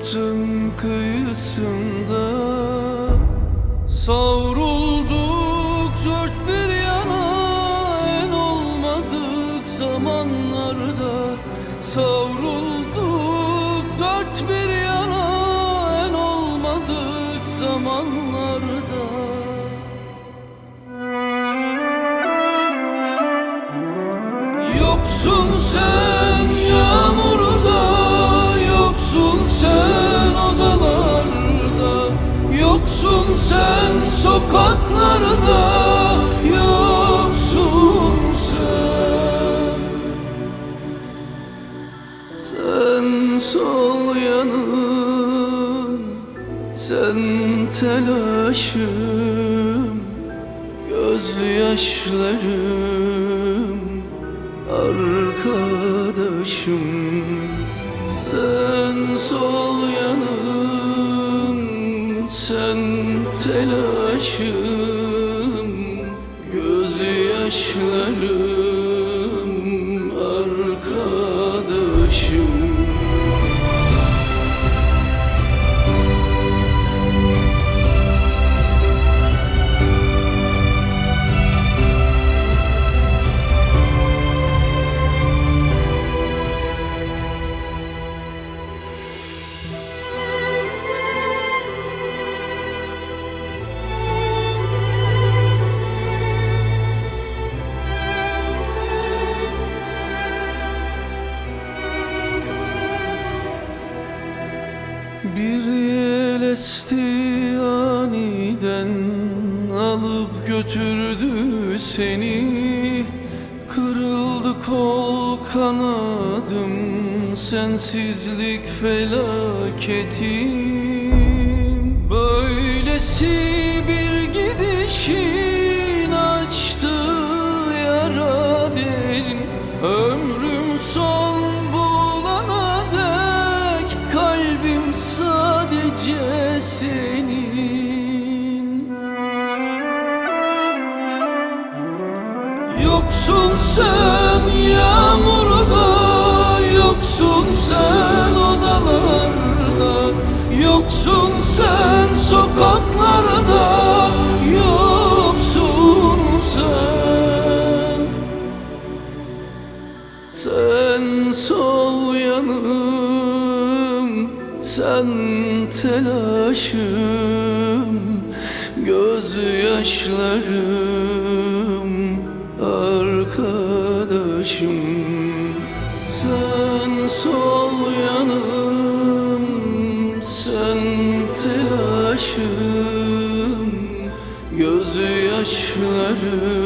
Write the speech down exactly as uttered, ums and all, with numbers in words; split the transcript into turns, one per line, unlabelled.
hayatın kıyısında savrulduk dört bir yana, en olmadık zamanlarda. Savrulduk dört bir yana, en olmadık zamanlarda. Yoksun sen yağmurda, yoksun sen odalarda, yoksun sen sokaklarda, yoksun sen. Sen sol yanım, sen telaşım, gözyaşlarım, arkadaşım. Sen sol yanım, sen telaşım, gözyaşlarım, arkadaşım. Bir yel esti aniden, alıp götürdü seni. Kırıldı kol kanadım, sensizlik felaketim. Böylesi bir gidişin açtı yara derin. Ömrüm son bulana dek kalbim sadece senin. Yoksun sen yağmurda, yoksun sen odalarda, yoksun sen sokaklarda, yoksun sen. Sen sol yanım, sen telaşım, gözyaşlarım, arkadaşım. Sen sol yanım, sen telaşım, gözyaşlarım,